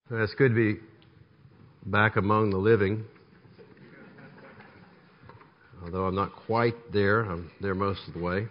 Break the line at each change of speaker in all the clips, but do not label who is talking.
It's good to be back among the living. Although I'm not quite there, I'm there most of the way.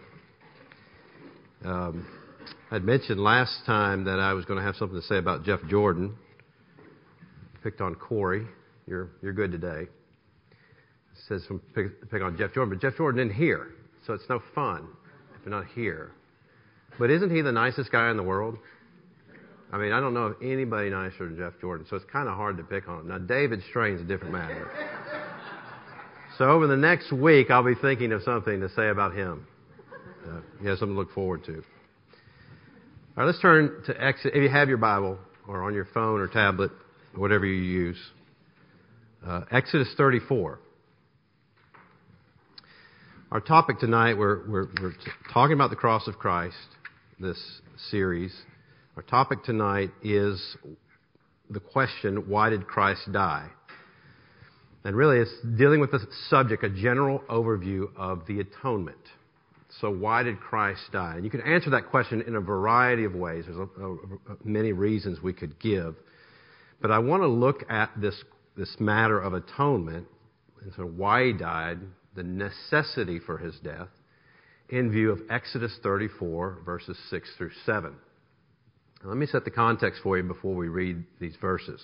I'd mentioned last time that I was going to have something to say about Jeff Jordan. Picked on Corey. You're good today. It says pick on Jeff Jordan, but Jeff Jordan isn't here, so it's no fun if you're not here. But isn't he the nicest guy in the world? I mean, I don't know of anybody nicer than Jeff Jordan, so it's kind of hard to pick on him. Now, David Strain's a different matter. So over the next week, I'll be thinking of something to say about him. You have something to look forward to. All right, let's turn to Exodus. If you have your Bible, or on your phone or tablet, or whatever you use, Exodus 34. Our topic tonight, we're talking about the cross of Christ, this series. Our topic tonight is the question, why did Christ die? And really it's dealing with the subject, a general overview of the atonement. So why did Christ die? And you can answer that question in a variety of ways. There's many reasons we could give. But I want to look at this matter of atonement, and so why he died, the necessity for his death, in view of Exodus 34, verses 6 through 7. Now, let me set the context for you before we read these verses.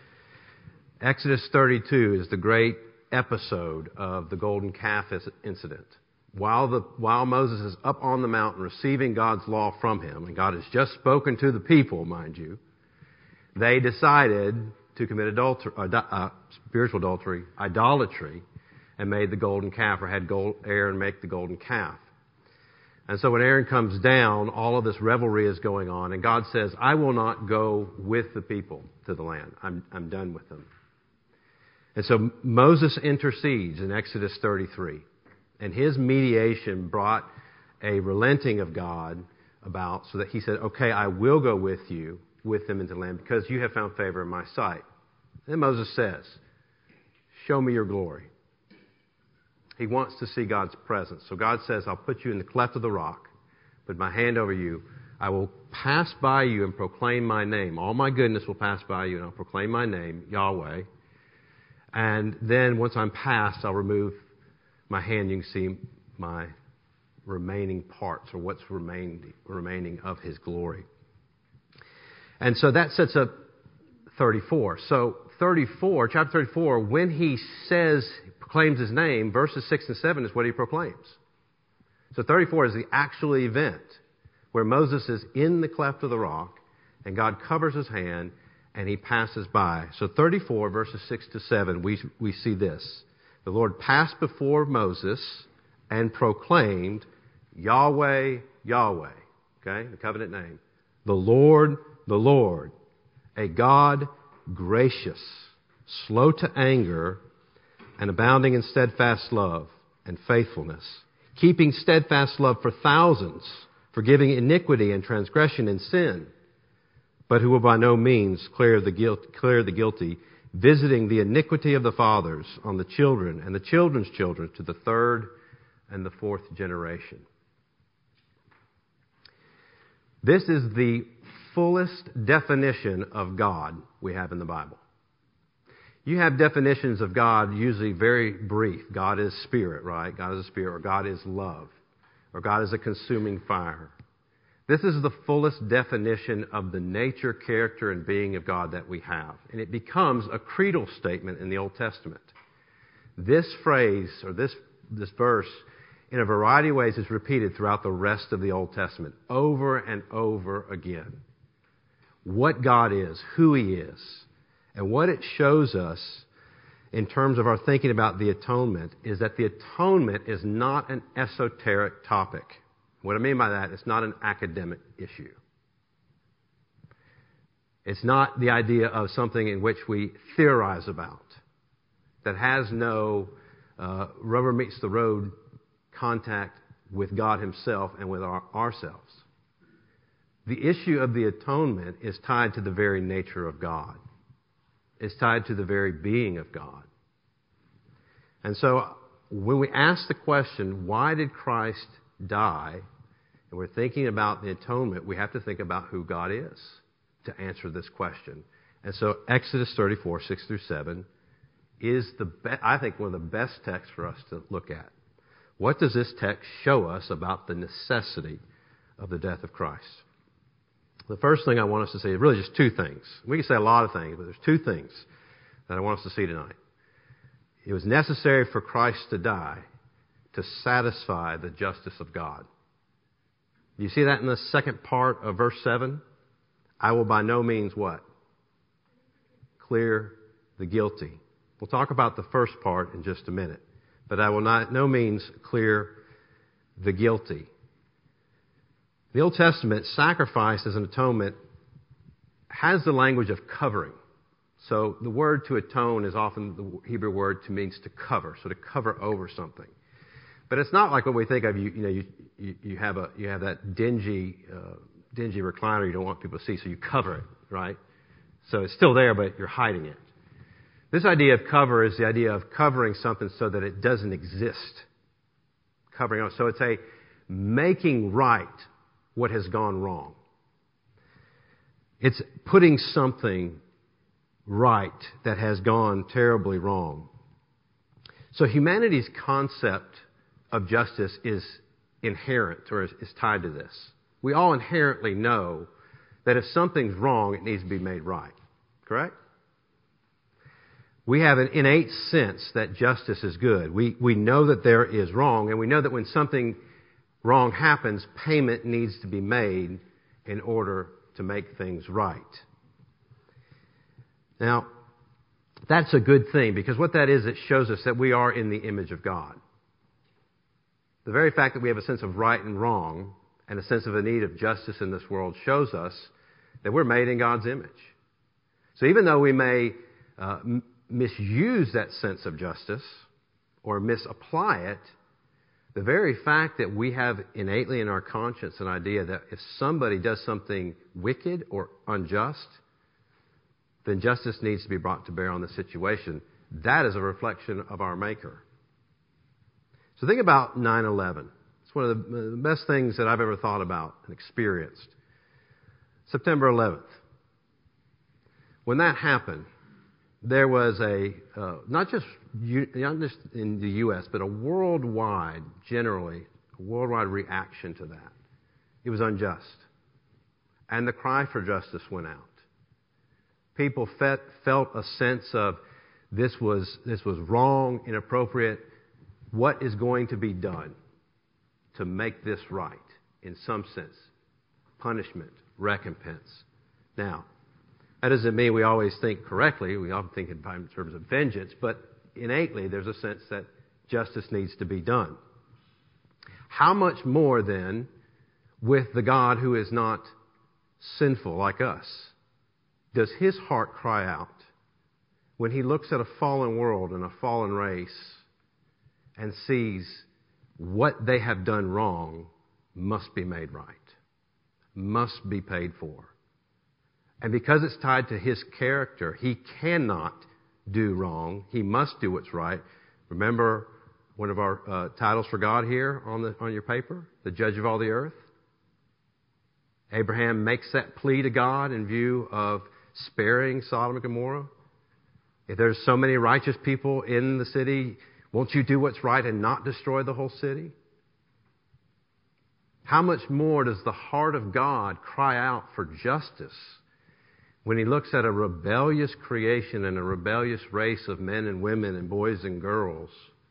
Exodus 32 is the great episode of the golden calf incident. While Moses is up on the mountain receiving God's law from him, and God has just spoken to the people, mind you, they decided to commit spiritual adultery, idolatry, and made the golden calf, or had Aaron make the golden calf. And so when Aaron comes down, all of this revelry is going on, and God says, I will not go with the people to the land. I'm done with them. And so Moses intercedes in Exodus 33, and his mediation brought a relenting of God so that he said, okay, I will go with them into the land, because you have found favor in my sight. Then Moses says, show me your glory. He wants to see God's presence. So God says, I'll put you in the cleft of the rock, put my hand over you. I will pass by you and proclaim my name. All my goodness will pass by you, and I'll proclaim my name, Yahweh. And then once I'm past, I'll remove my hand. You can see my remaining parts, or what's remaining of his glory. And so that sets up 34. So chapter 34, when he proclaims his name, verses 6 and 7 is what he proclaims. So 34 is the actual event where Moses is in the cleft of the rock, and God covers his hand, and he passes by. So 34, verses 6 to 7, we see this. The Lord passed before Moses and proclaimed, Yahweh, Yahweh. Okay, the covenant name. The Lord, a God gracious, slow to anger, and abounding in steadfast love and faithfulness, keeping steadfast love for thousands, forgiving iniquity and transgression and sin, but who will by no means clear the guilty, visiting the iniquity of the fathers on the children and the children's children to the third and the fourth generation. This is the fullest definition of God we have in the Bible. You have definitions of God usually very brief. God is spirit, right? God is a spirit, or God is love, or God is a consuming fire. This is the fullest definition of the nature, character, and being of God that we have. And it becomes a creedal statement in the Old Testament. This phrase, or this verse, in a variety of ways is repeated throughout the rest of the Old Testament, over and over again. What God is, who He is, and what it shows us in terms of our thinking about the atonement is that the atonement is not an esoteric topic. What I mean by that, it's not an academic issue. It's not the idea of something in which we theorize about, that has no rubber meets the road contact with God Himself and with ourselves. The issue of the atonement is tied to the very nature of God. It's tied to the very being of God. And so when we ask the question, why did Christ die? And we're thinking about the atonement, we have to think about who God is to answer this question. And so Exodus 34, 6 through 7, is I think one of the best texts for us to look at. What does this text show us about the necessity of the death of Christ? The first thing I want us to see is really just two things. We can say a lot of things, but there's two things that I want us to see tonight. It was necessary for Christ to die to satisfy the justice of God. Do you see that in the second part of verse 7? I will by no means what? Clear the guilty. We'll talk about the first part in just a minute. But I will no means clear the guilty. The Old Testament, sacrifice as an atonement has the language of covering. So the word to atone is often the Hebrew word means to cover, so to cover over something. But it's not like what we think of. You have that dingy recliner you don't want people to see, so you cover it, right? So it's still there, but you're hiding it. This idea of cover is the idea of covering something so that it doesn't exist. Covering up. So it's a making right what has gone wrong. It's putting something right that has gone terribly wrong. So humanity's concept of justice is inherent, or is tied to this. We all inherently know that if something's wrong, it needs to be made right. Correct? We have an innate sense that justice is good. We know that there is wrong, and we know that when something wrong happens, payment needs to be made in order to make things right. Now, that's a good thing, because what that is, it shows us that we are in the image of God. The very fact that we have a sense of right and wrong and a sense of a need of justice in this world shows us that we're made in God's image. So even though we may misuse that sense of justice or misapply it, the very fact that we have innately in our conscience an idea that if somebody does something wicked or unjust, then justice needs to be brought to bear on the situation. That is a reflection of our Maker. So think about 9/11. It's one of the best things that I've ever thought about and experienced. September 11th. When that happened, there was not just in the U.S., but a worldwide reaction to that. It was unjust. And the cry for justice went out. People felt a sense of this was wrong, inappropriate. What is going to be done to make this right? In some sense, punishment, recompense. Now, that doesn't mean we always think correctly. We often think in terms of vengeance, but innately there's a sense that justice needs to be done. How much more then with the God who is not sinful like us? Does his heart cry out when he looks at a fallen world and a fallen race and sees what they have done wrong must be made right, must be paid for? And because it's tied to his character, he cannot do wrong. He must do what's right. Remember one of our titles for God here on your paper, the Judge of all the earth? Abraham makes that plea to God in view of sparing Sodom and Gomorrah. If there's so many righteous people in the city, won't you do what's right and not destroy the whole city? How much more does the heart of God cry out for justice when he looks at a rebellious creation and a rebellious race of men and women and boys and girls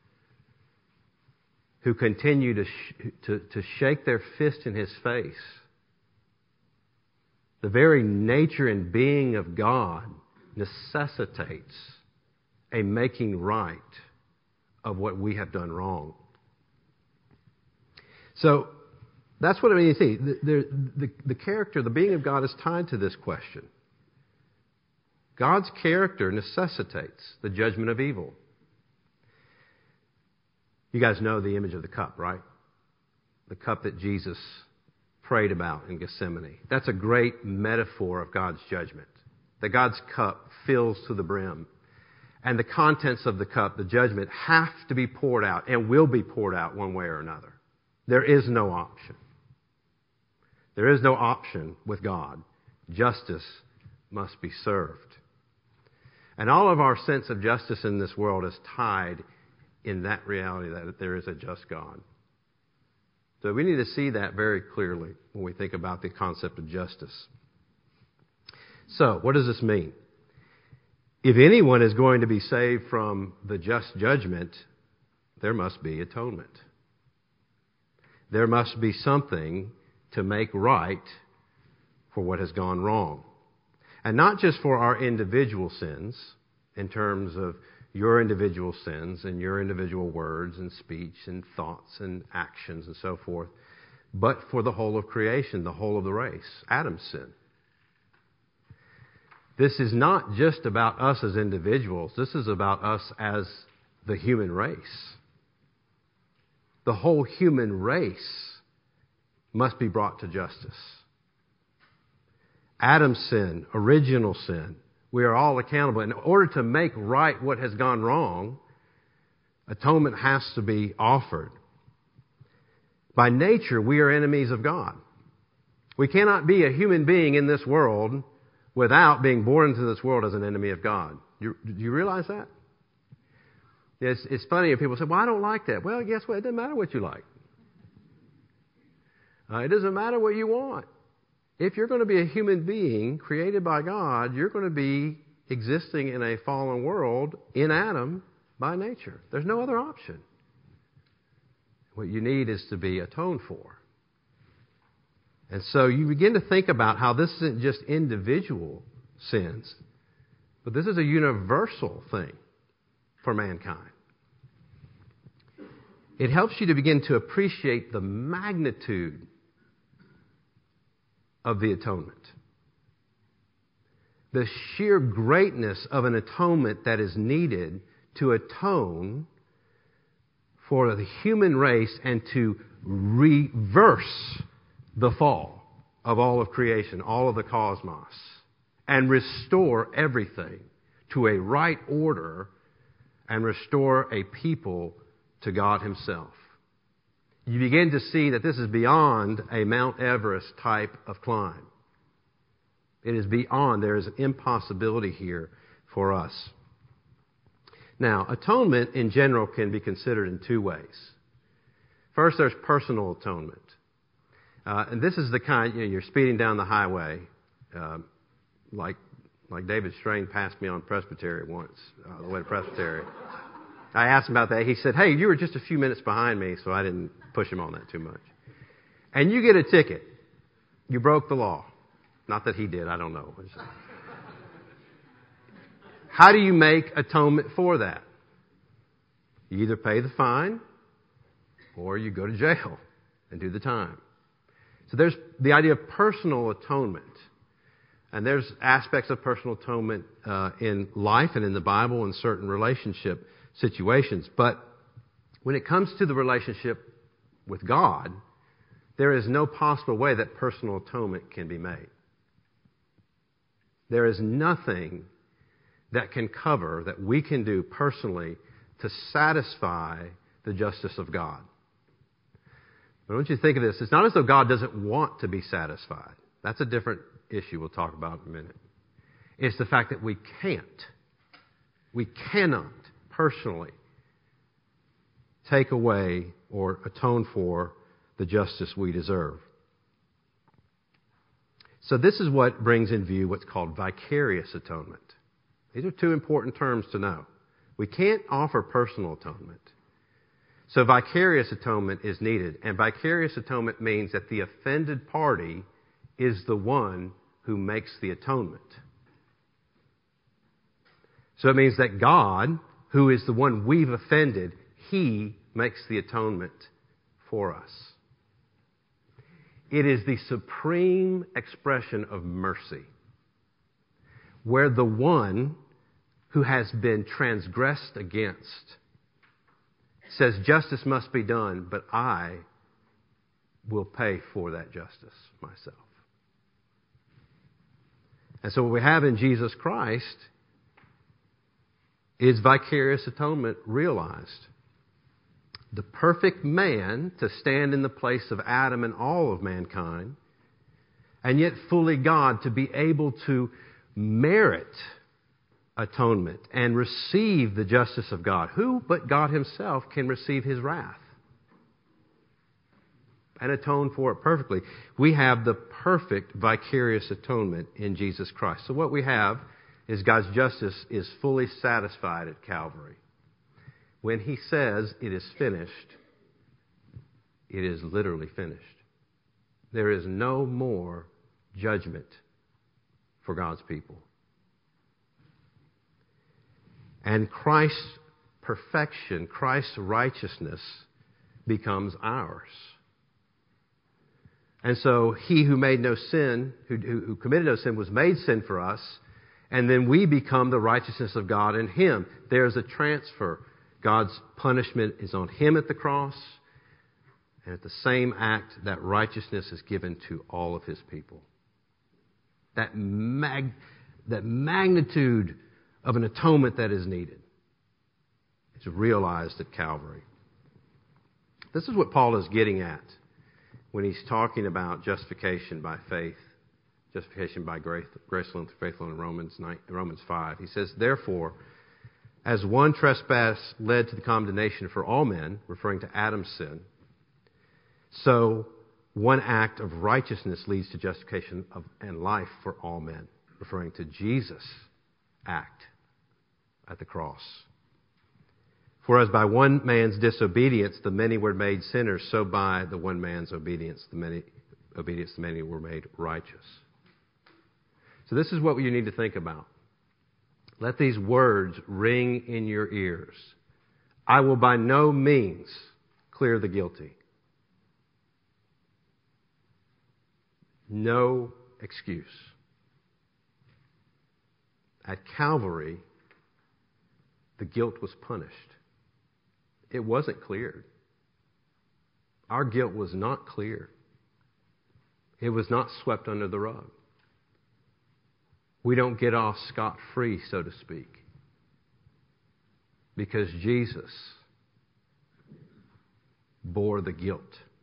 who continue to shake their fist in his face? The very nature and being of God necessitates a making right of what we have done wrong. So that's what I mean. You see, the character, the being of God is tied to this question. God's character necessitates the judgment of evil. You guys know the image of the cup, right? The cup that Jesus prayed about in Gethsemane. That's a great metaphor of God's judgment. That God's cup fills to the brim. And the contents of the cup, the judgment, have to be poured out and will be poured out one way or another. There is no option. There is no option with God. Justice must be served. And all of our sense of justice in this world is tied in that reality that there is a just God. So we need to see that very clearly when we think about the concept of justice. So, what does this mean? If anyone is going to be saved from the just judgment, there must be atonement. There must be something to make right for what has gone wrong. And not just for our individual sins, in terms of your individual sins and your individual words and speech and thoughts and actions and so forth, but for the whole of creation, the whole of the race, Adam's sin. This is not just about us as individuals. This is about us as the human race. The whole human race must be brought to justice. Adam's sin, original sin, we are all accountable. In order to make right what has gone wrong, atonement has to be offered. By nature, we are enemies of God. We cannot be a human being in this world without being born into this world as an enemy of God. Do you realize that? It's funny if people say, well, I don't like that. Well, guess what? It doesn't matter what you like. It doesn't matter what you want. If you're going to be a human being created by God, you're going to be existing in a fallen world in Adam by nature. There's no other option. What you need is to be atoned for. And so you begin to think about how this isn't just individual sins, but this is a universal thing for mankind. It helps you to begin to appreciate the magnitude of the atonement. The sheer greatness of an atonement that is needed to atone for the human race and to reverse the fall of all of creation, all of the cosmos, and restore everything to a right order and restore a people to God Himself. You begin to see that this is beyond a Mount Everest type of climb. It is beyond. There is an impossibility here for us. Now, atonement in general can be considered in two ways. First, there's personal atonement. And this is the kind, you're speeding down the highway, like David Strain passed me on Presbytery once, the way to Presbytery. I asked him about that. He said, hey, you were just a few minutes behind me, so I didn't push him on that too much. And you get a ticket. You broke the law. Not that he did, I don't know. How do you make atonement for that? You either pay the fine or you go to jail and do the time. So there's the idea of personal atonement. And there's aspects of personal atonement in life and in the Bible and certain relationship situations. But when it comes to the relationship with God, there is no possible way that personal atonement can be made. There is nothing that can cover, that we can do personally to satisfy the justice of God. But I want you to think of this. It's not as though God doesn't want to be satisfied. That's a different issue we'll talk about in a minute. It's the fact that we can't. We cannot personally take away or atone for the justice we deserve. So this is what brings in view what's called vicarious atonement. These are two important terms to know. We can't offer personal atonement. So vicarious atonement is needed. And vicarious atonement means that the offended party is the one who makes the atonement. So it means that God, who is the one we've offended, He makes the atonement for us. It is the supreme expression of mercy, where the one who has been transgressed against says justice must be done, but I will pay for that justice myself. And so what we have in Jesus Christ is vicarious atonement realized. The perfect man to stand in the place of Adam and all of mankind, and yet fully God to be able to merit atonement and receive the justice of God. Who but God himself can receive his wrath and atone for it perfectly? We have the perfect vicarious atonement in Jesus Christ. So what we have is God's justice is fully satisfied at Calvary. When he says it is finished, it is literally finished. There is no more judgment for God's people. And Christ's perfection, Christ's righteousness becomes ours. And so he who made no sin, who committed no sin, was made sin for us, and then we become the righteousness of God in him. There's a transfer. God's punishment is on him at the cross, and at the same act, that righteousness is given to all of his people. That magnitude of an atonement that is needed is realized at Calvary. This is what Paul is getting at when he's talking about justification by faith, justification by grace alone, through faith alone in Romans 5. He says, therefore, as one trespass led to the condemnation for all men, referring to Adam's sin, so one act of righteousness leads to justification and life for all men, referring to Jesus' act at the cross. For as by one man's disobedience the many were made sinners, so by the one man's obedience the many were made righteous. So this is what you need to think about. Let these words ring in your ears. I will by no means clear the guilty. No excuse. At Calvary, the guilt was punished. It wasn't cleared. Our guilt was not cleared. It was not swept under the rug. We don't get off scot-free, so to speak, because Jesus bore the guilt.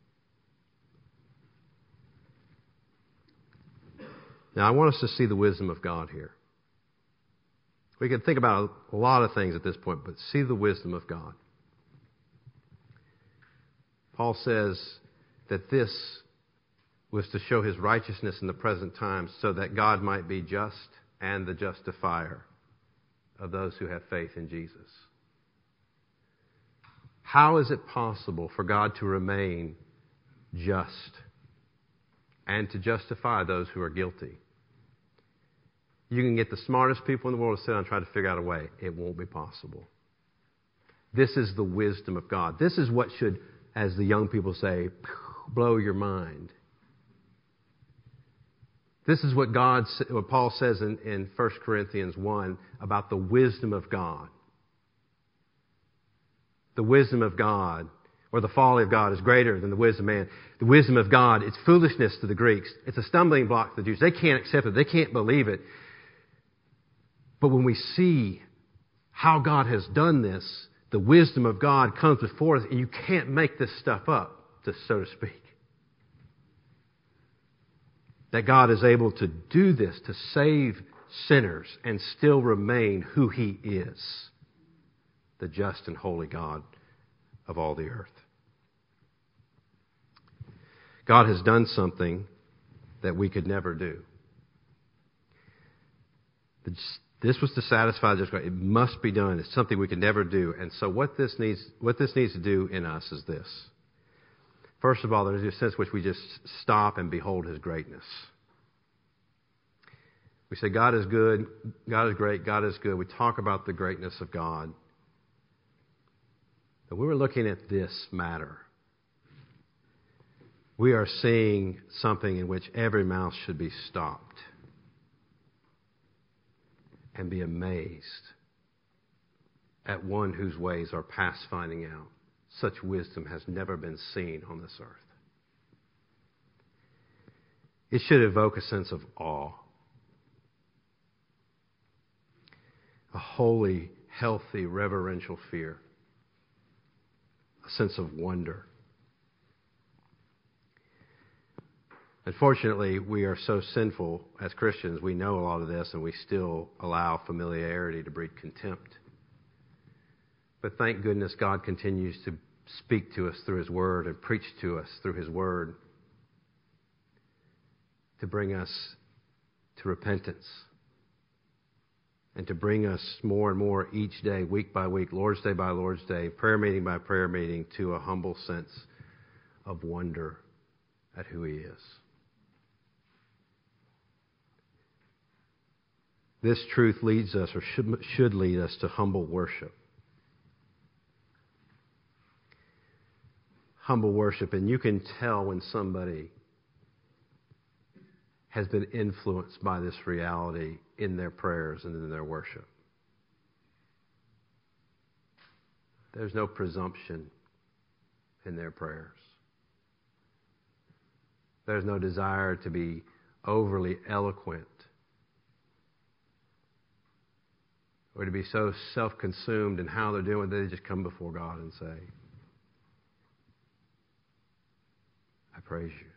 Now, I want us to see the wisdom of God here. We can think about a lot of things at this point, but see the wisdom of God. Paul says that this was to show his righteousness in the present time so that God might be just and the justifier of those who have faith in Jesus. How is it possible for God to remain just and to justify those who are guilty? You can get the smartest people in the world to sit down and try to figure out a way. It won't be possible. This is the wisdom of God. This is what should, as the young people say, blow your mind. This is what Paul says in 1 Corinthians 1 about the wisdom of God. The wisdom of God, or the folly of God, is greater than the wisdom of man. The wisdom of God, it's foolishness to the Greeks. It's a stumbling block to the Jews. They can't accept it. They can't believe it. But when we see how God has done this, the wisdom of God comes before us, and you can't make this stuff up, so to speak. That God is able to do this, to save sinners and still remain who He is, the just and holy God of all the earth. God has done something that we could never do. This was to satisfy this. It must be done. It's something we could never do. And so what this needs to do in us is this. First of all, there's a sense in which we just stop and behold His greatness. We say, God is good, God is great, God is good. We talk about the greatness of God. But we were looking at this matter. We are seeing something in which every mouth should be stopped and be amazed at one whose ways are past finding out. Such wisdom has never been seen on this earth. It should evoke a sense of awe. A holy, healthy, reverential fear. A sense of wonder. Unfortunately, we are so sinful as Christians, we know a lot of this, and we still allow familiarity to breed contempt. But thank goodness God continues to speak to us through His Word and preach to us through His Word to bring us to repentance and to bring us more and more each day, week by week, Lord's Day by Lord's Day, prayer meeting by prayer meeting, to a humble sense of wonder at who He is. This truth leads us, or should lead us, to humble worship. Humble worship, and you can tell when somebody has been influenced by this reality in their prayers and in their worship. There's no presumption in their prayers. There's no desire to be overly eloquent or to be so self-consumed in how they're doing that they just come before God and say, I praise you.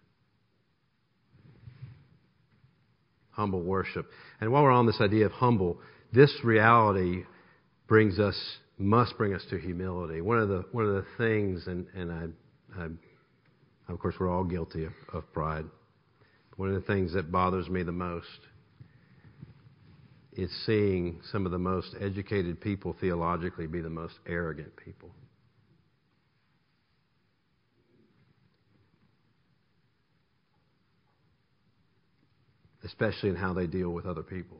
Humble worship. And while we're on this idea of humble, this reality must bring us to humility. One of the things, and of course we're all guilty of pride. One of the things that bothers me the most is seeing some of the most educated people theologically be the most arrogant people. Especially in how they deal with other people.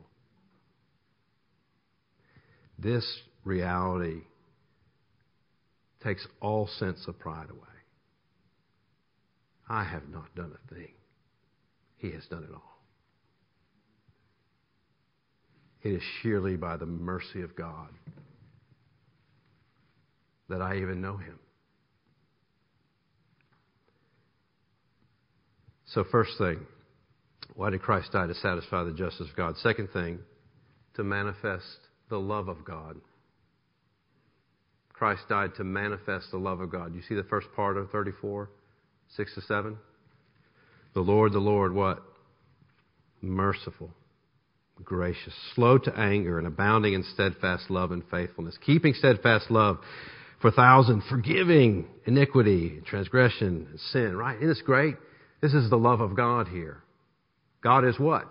This reality takes all sense of pride away. I have not done a thing. He has done it all. It is sheerly by the mercy of God that I even know Him. So first thing, why did Christ die? To satisfy the justice of God. Second thing, to manifest the love of God. Christ died to manifest the love of God. You see the first part of 34, 6-7? The Lord, what? Merciful, gracious, slow to anger, and abounding in steadfast love and faithfulness. Keeping steadfast love for thousands, forgiving iniquity, transgression, and sin. Right? Isn't this great? This is the love of God here. God is what?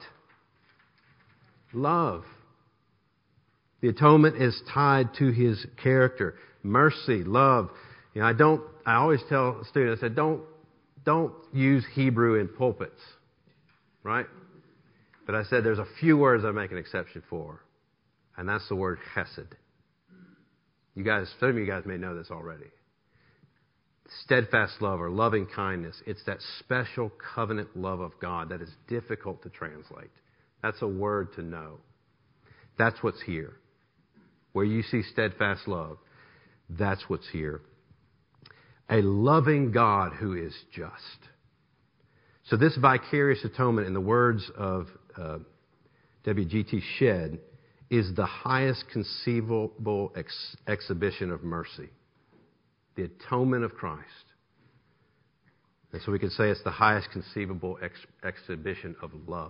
Love. The atonement is tied to His character. Mercy, love. You know, I always tell students, I said, don't use Hebrew in pulpits. Right? But I said there's a few words I make an exception for. And that's the word chesed. Some of you guys may know this already. Steadfast love or loving kindness. It's that special covenant love of God that is difficult to translate. That's a word to know. That's what's here. Where you see steadfast love, that's what's here. A loving God who is just. So this vicarious atonement, in the words of W.G.T. Shedd, is the highest conceivable exhibition of mercy. The atonement of Christ. And so we could say it's the highest conceivable exhibition of love.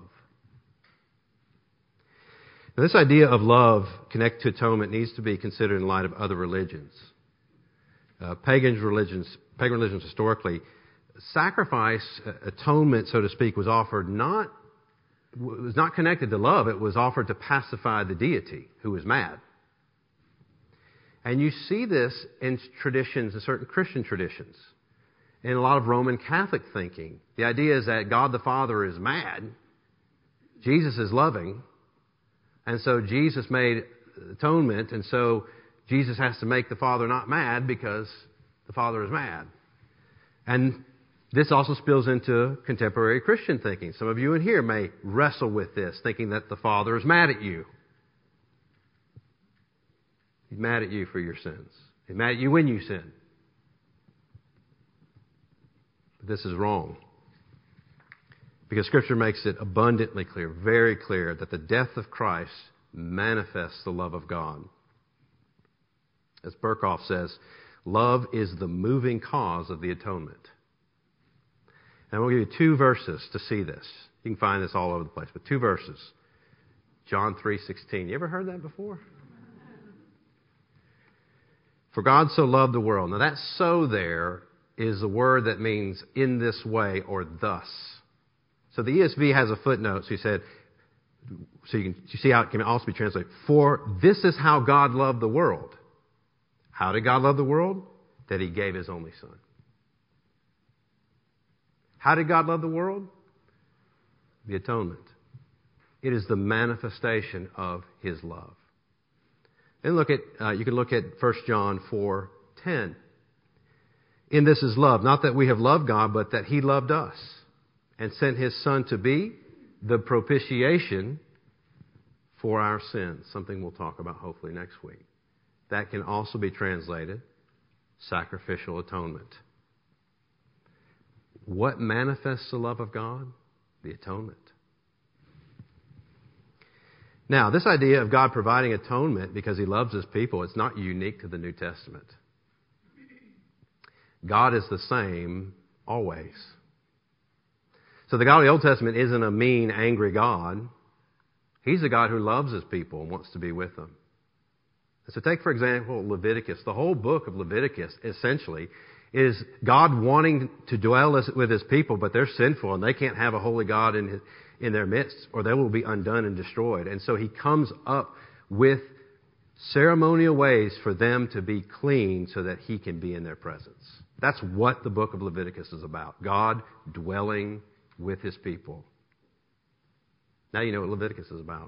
Now, this idea of love connected to atonement needs to be considered in light of other religions. Pagan religions historically, sacrifice, atonement, so to speak, was not connected to love. It was offered to pacify the deity who was mad. And you see this in traditions, in certain Christian traditions, in a lot of Roman Catholic thinking. The idea is that God the Father is mad, Jesus is loving, and so Jesus made atonement, and so Jesus has to make the Father not mad because the Father is mad. And this also spills into contemporary Christian thinking. Some of you in here may wrestle with this, thinking that the Father is mad at you. He's mad at you for your sins. He's mad at you when you sin. But this is wrong. Because Scripture makes it abundantly clear, very clear, that the death of Christ manifests the love of God. As Berkhoff says, love is the moving cause of the atonement. And we'll give you 2 verses to see this. You can find this all over the place, but 2 verses. John 3:16. You ever heard that before? For God so loved the world. Now that "so" there is a word that means in this way or thus. So the ESV has a footnote. So he said, you see how it can also be translated. For this is how God loved the world. How did God love the world? That He gave His only Son. How did God love the world? The atonement. It is the manifestation of His love. Then you can look at 1 John 4:10. In this is love, not that we have loved God, but that He loved us and sent His Son to be the propitiation for our sins. Something we'll talk about hopefully next week. That can also be translated sacrificial atonement. What manifests the love of God? The atonement. Now, this idea of God providing atonement because He loves His people, it's not unique to the New Testament. God is the same always. So the God of the Old Testament isn't a mean, angry God. He's a God who loves His people and wants to be with them. So take, for example, Leviticus. The whole book of Leviticus, essentially, is God wanting to dwell with His people, but they're sinful and they can't have a holy God in their midst, or they will be undone and destroyed. And so He comes up with ceremonial ways for them to be clean so that He can be in their presence. That's what the book of Leviticus is about. God dwelling with His people. Now you know what Leviticus is about.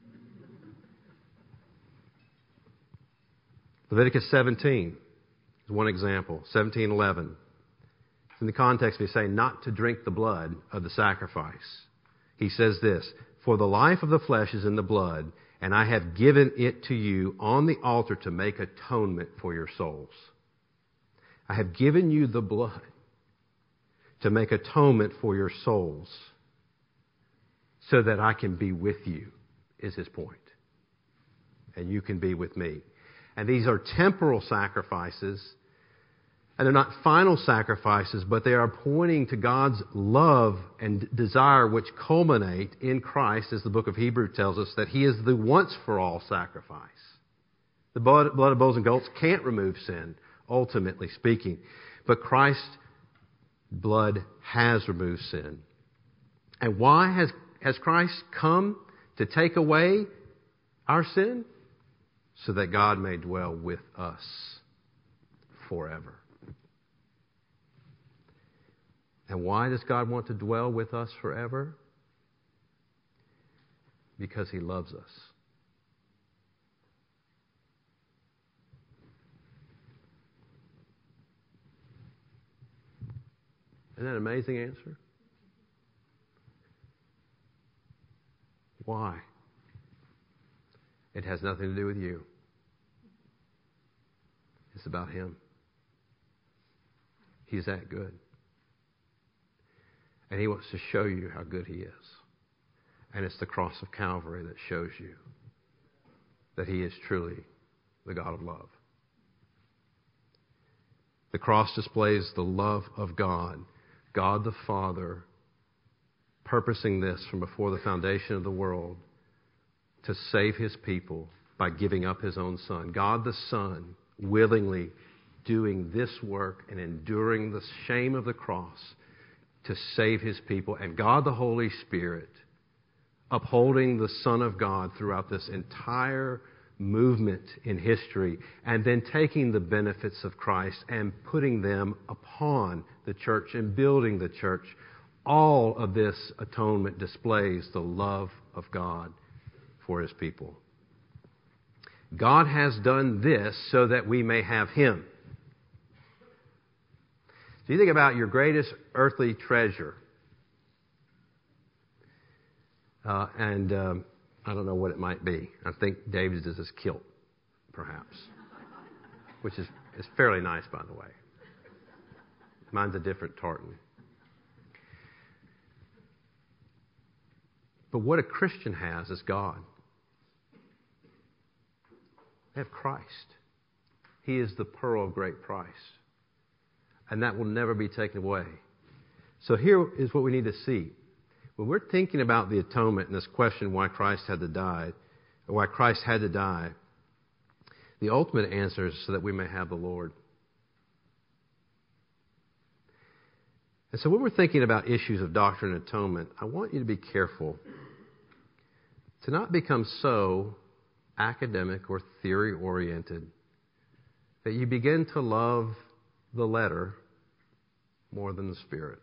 Leviticus 17 is one example. 17:11. In the context, we say not to drink the blood of the sacrifice. He says this, for the life of the flesh is in the blood, and I have given it to you on the altar to make atonement for your souls. I have given you the blood to make atonement for your souls so that I can be with you, is His point. And you can be with me. And these are temporal sacrifices, and they're not final sacrifices, but they are pointing to God's love and desire which culminate in Christ, as the book of Hebrews tells us, that He is the once-for-all sacrifice. The blood of bulls and goats can't remove sin, ultimately speaking. But Christ's blood has removed sin. And why has Christ come to take away our sin? So that God may dwell with us forever. And why does God want to dwell with us forever? Because He loves us. Isn't that an amazing answer? Why? It has nothing to do with you. It's about Him. He's that good. And He wants to show you how good He is. And it's the cross of Calvary that shows you that He is truly the God of love. The cross displays the love of God. God the Father purposing this from before the foundation of the world to save His people by giving up His own Son. God the Son willingly doing this work and enduring the shame of the cross to save His people. And God the Holy Spirit upholding the Son of God throughout this entire movement in history, and then taking the benefits of Christ and putting them upon the church and building the church. All of this atonement displays the love of God for His people. God has done this so that we may have Him. So you think about your greatest earthly treasure. I don't know what it might be. I think David's is his kilt, perhaps. Which is fairly nice, by the way. Mine's a different tartan. But what a Christian has is God. They have Christ. He is the pearl of great price. And that will never be taken away. So here is what we need to see. When we're thinking about the atonement and this question why Christ had to die, or why Christ had to die, the ultimate answer is so that we may have the Lord. And so when we're thinking about issues of doctrine and atonement, I want you to be careful to not become so academic or theory-oriented that you begin to love the letter more than the Spirit.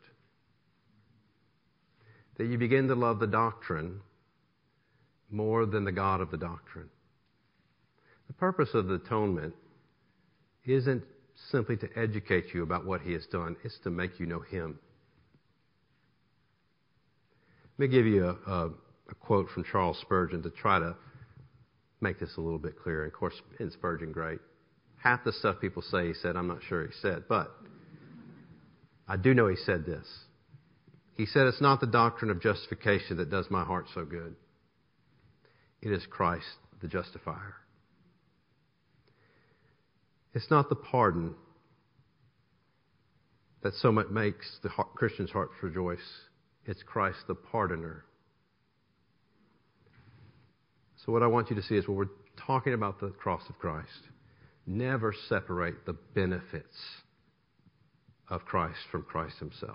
That you begin to love the doctrine more than the God of the doctrine. The purpose of the atonement isn't simply to educate you about what He has done. It's to make you know Him. Let me give you a quote from Charles Spurgeon to try to make this a little bit clearer. Of course, isn't Spurgeon great? Half the stuff people say he said, I'm not sure he said, but I do know he said this. He said, it's not the doctrine of justification that does my heart so good. It is Christ, the justifier. It's not the pardon that so much makes the Christian's heart rejoice. It's Christ, the pardoner. So what I want you to see is when we're talking about the cross of Christ, never separate the benefits of Christ from Christ Himself.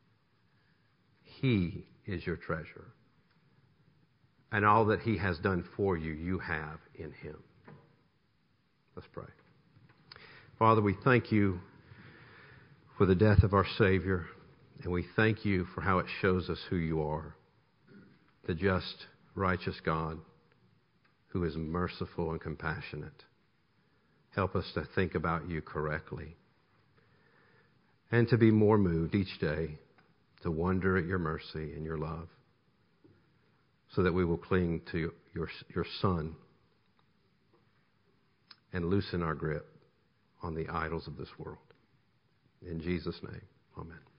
He is your treasure. And all that He has done for you, you have in Him. Let's pray. Father, we thank You for the death of our Savior, and we thank You for how it shows us who You are, the just, righteous God who is merciful and compassionate. Help us to think about You correctly and to be more moved each day to wonder at Your mercy and Your love so that we will cling to Your Son and loosen our grip on the idols of this world. In Jesus' name, amen.